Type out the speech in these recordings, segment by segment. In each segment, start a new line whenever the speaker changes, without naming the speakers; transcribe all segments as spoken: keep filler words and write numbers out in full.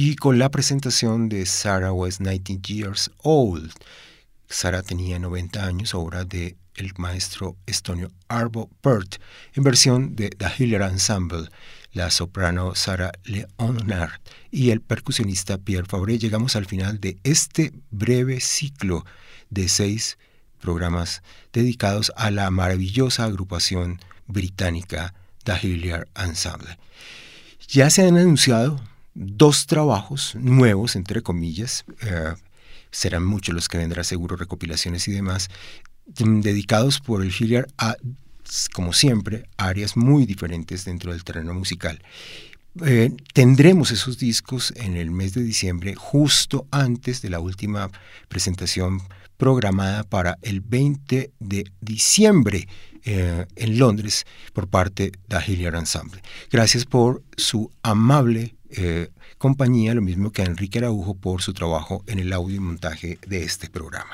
y con la presentación de Sarah Was nineteen years old. Sarah tenía noventa años, obra de el maestro estonio Arvo Pärt, en versión de The Hillier Ensemble, la soprano Sarah Leonard y el percusionista Pierre Fabre. Llegamos al final de este breve ciclo de seis programas dedicados a la maravillosa agrupación británica The Hillier Ensemble. Ya se han anunciado dos trabajos nuevos, entre comillas, eh, serán muchos los que vendrán, seguro, recopilaciones y demás, dedicados por el Hillier a, como siempre, áreas muy diferentes dentro del terreno musical. Eh, tendremos esos discos en el mes de diciembre, justo antes de la última presentación programada para el veinte de diciembre eh, en Londres por parte de Hillier Ensemble. Gracias por su amable eh, compañía, lo mismo que a Enrique Araujo por su trabajo en el audio y montaje de este programa.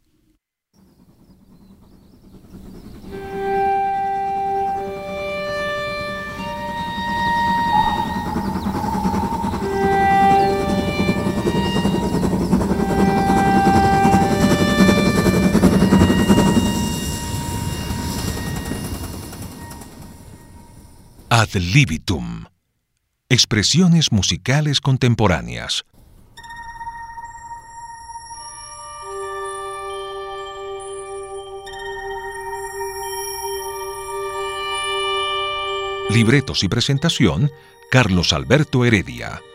Ad libitum. Expresiones musicales contemporáneas. Libretos y presentación, Carlos Alberto Heredia.